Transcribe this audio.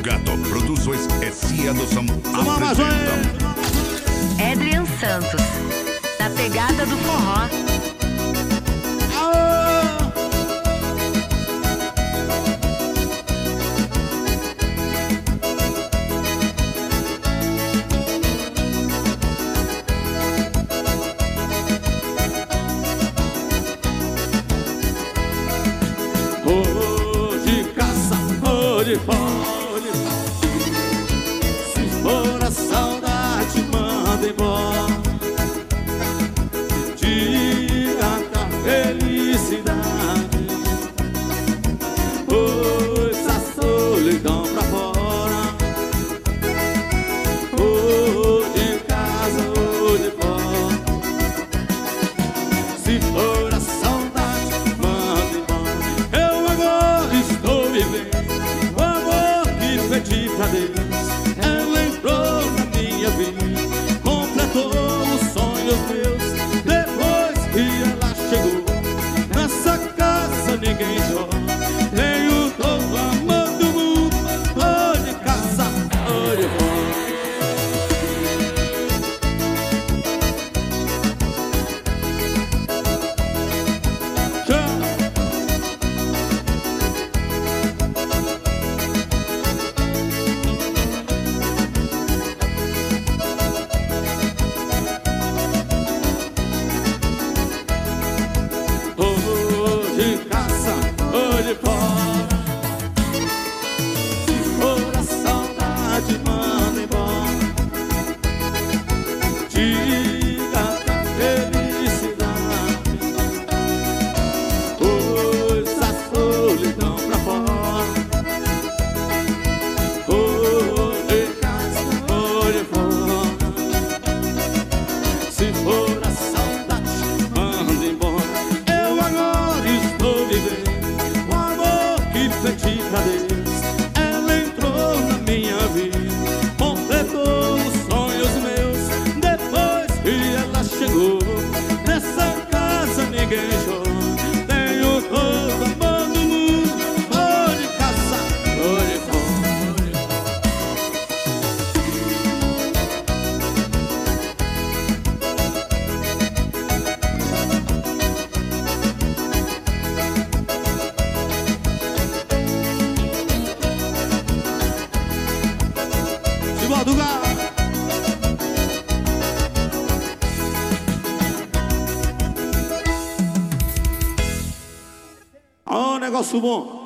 Gato Produções S.A. Adoção apresentam Adrian Santos, na pegada do forró. De caça, de fome. Se for a saudade, manda embora. Tira da felicidade, pois a solidão pra fora. De casa ou de fora. Se for a saudade, manda embora. Eu agora estou vivendo o amor que pedi pra Deus. Ela entrou na minha vida, completou os sonhos meus. Depois que ela chegou, nessa casa ninguém chora. Tenho todo o amor do mundo, ou de casa ou de fora. De caça ou de fora. Se for a saudade, manda embora. Diga da felicidade, pois a solidão pra fora. De casa ou de fora. Se for a saudade, manda embora. Estou vivendo o amor que pedi pra Deus. Ela entrou na minha vida, completou os sonhos meus. Depois que ela chegou, nessa casa ninguém chora. Tenho todo o amor do mundo, ou de caça ou de fora. Do gato. Ó, negócio bom.